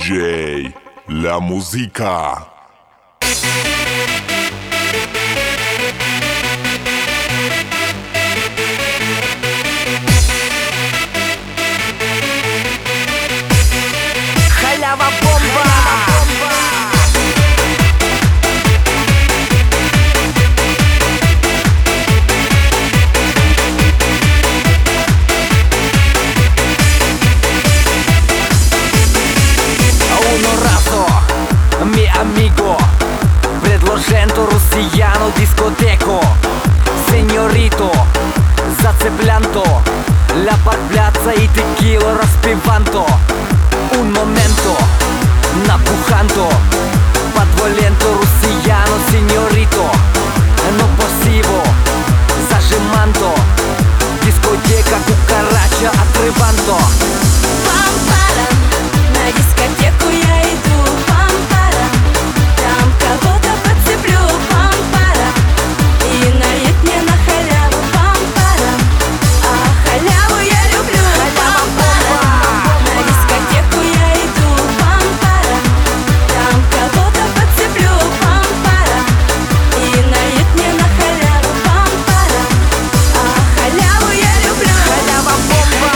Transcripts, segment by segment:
DJ La Musica. Халява бомба! Uno raso, mi amigo, предложento россияну discoteco. Señorito, zацеплянто, la parplazza y tequila распиванто. Un momento, напуханто, подволento россияно, señorito. No posible, zажиманто, discoteca, cucaracha, отрыванто. Пам-парам, на дискотеку я иду. Пам-парам, там кого-то подцеплю. Пам-парам, и налит мне на халяву. Пам-парам, а халяву я люблю. Пам-парам, на дискотеку я иду. Пам-парам, там кого-то подцеплю. Пам-парам, и налит мне на халяву. Пам-парам, а халяву я люблю. Халява бомба!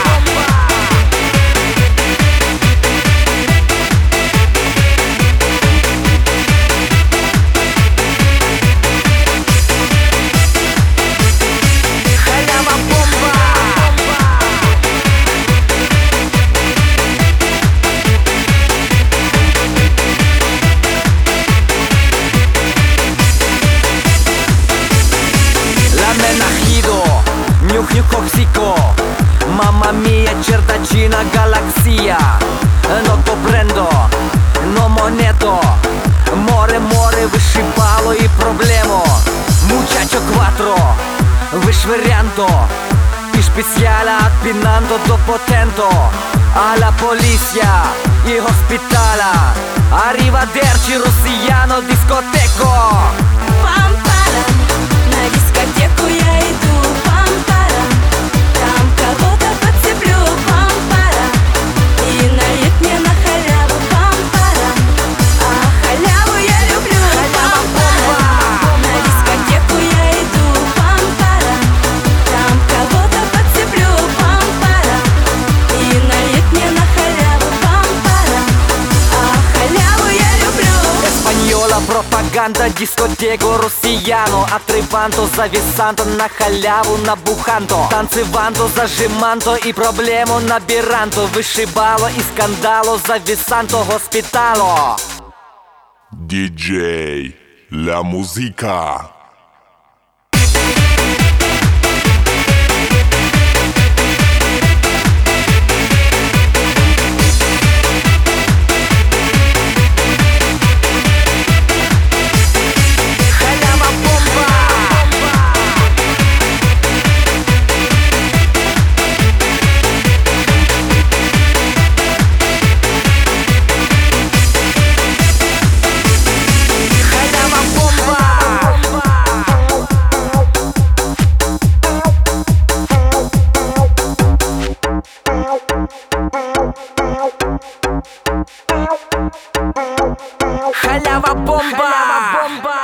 Халява бомба! La menajido, нюх-нюх оксико. Mamma mia, certacina galaxia. No comprendo, no moneto. Море, море, вышибало и проблему. Muchacho quattro, вышвырянто. И специально отпинанто до потенто. Alla polizia, и hospitala. Arrivederci, россияно, discoteco. Пам-парам, на дискотеку я иду. Пам-парам, там кого-то подцеплю. Пам-парам, и налит мне на халяву. Пам-парам, а халяву я люблю. Пам-парам, на дискотеку я иду. Пам-парам, там кого-то подцеплю. Пам-парам, и налит мне на халяву. Пам-парам, а халяву я люблю. Эспаньола, пропаганда, дискотеку, россияно. Отрыванто, зависанто, на халяву, набуханто. Танцеванто, зажиманто и проблему набиранто. Вышибало и скандало, зависанто, госпитало. DJ La Musica. Халява бомба! Халява бомба! Халява бомба!